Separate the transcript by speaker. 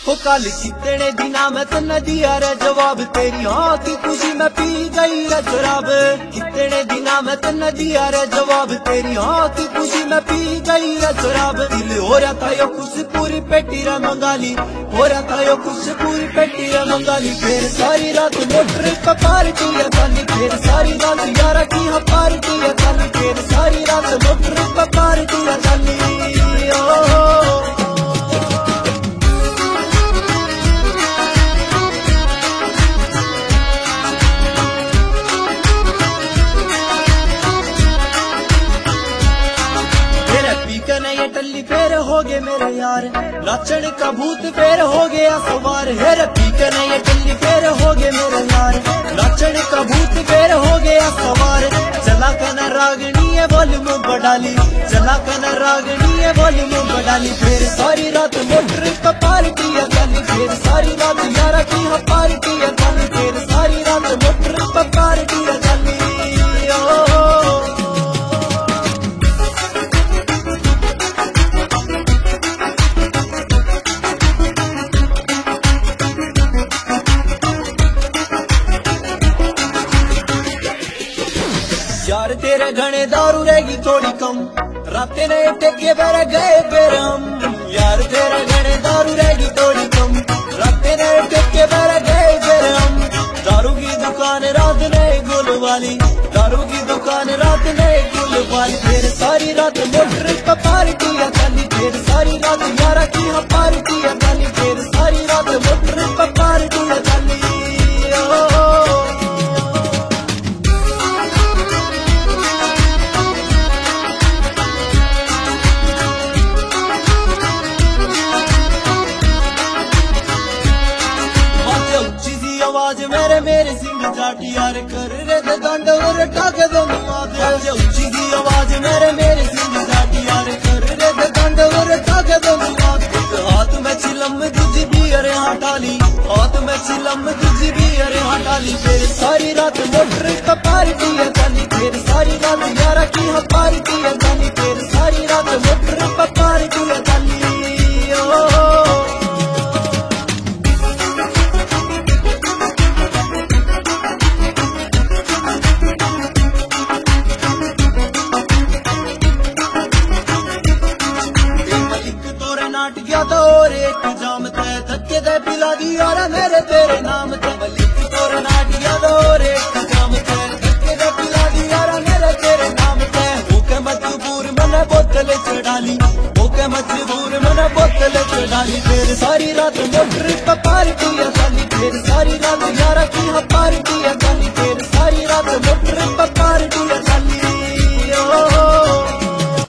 Speaker 1: हो कल कितने दिना मैं तन्ना दिया रे जवाब, तेरी हाँ की खुशी में पी गई रे शराब। कितने दिना मैं तन्ना दिया रे जवाब, तेरी हाँ की खुशी में पी गई रे शराब। दिल हो रहा था यो कुछ पूरी पेटी रे मंगाली, हो रहा था यो कुछ पूरी पेटी रे मंगाली। फिर सारी रात मोटर पे पार्टी है चाली, फिर सारी रात यारा की हाँ पार्टी है चाली, फिर सारी रात मोटर पे पार्टी है चाली। ये टल्ली फेर हो गए मेरे यार, नाचन का भूत फेर हो गया सवार। हेर पीकर ये टल्ली फेर हो गए मेरे यार, नाचन का भूत फेर हो गया सवार। चला कन रागनी है वॉल्यूम बढ़ाली, चला कन रागनी है वॉल्यूम बढ़ाली। फिर सारी रात मोटर पे पार्टी है चाली, फिर सारी रात यारा की हाँ पार्टी है चाली, फिर सारी रात मोटर पे पार्टी है चाली। यार तेरे घने दारू रहेगी थोड़ी कम, रातें नए टेके पर गए फिर हम। यार तेरे घने दारू रहेगी थोड़ी कम, रातें नए टेके पर गए फिर हम। दारू की दुकान रात नए गुल वाली, दारू की दुकान रात नए गुल वाली। फिर सारी रात मोटर पे पार्टी है चाली, फिर सारी रात यारा की हाँ पार्टी है चाली, फिर सारी रात मोटर पे पार्टी है चाली। आवाज मेरे सिंह जाटी यार कर रे दंड और टाक दो नमाज। ऊंची दी आवाज मेरे सिंह जाटी यार कर रे दंड और टाक दो नमाज। हाथ में चिलम दूजी भी अरे हटाली, हाथ में चिलम दूजी भी अरे हटाली। फिर सारी रात मोटर पे पार्टी है चाली, फिर सारी रात यारा की हाँ पार्टी है चाली, फिर सारी रात मोटर पे पार्टी है चाली। नाट गया तो और एक जाम तय धक्के दे पिला दिया रे मेरे तेरे नाम ते। मलिक तोर नाट गया तो और एक जाम तय धक्के दे पिला दिया रे मेरे तेरे नाम ते। होके मजबूर मैंने बोतल चढ़ाली, होके मजबूर मैंने बोतल चढ़ाली। फिर सारी रात मोटर पे पार्टी है चाली, फिर सारी रात यारा की हाँ पार्टी है चाली, फिर सारी रात मोटर पे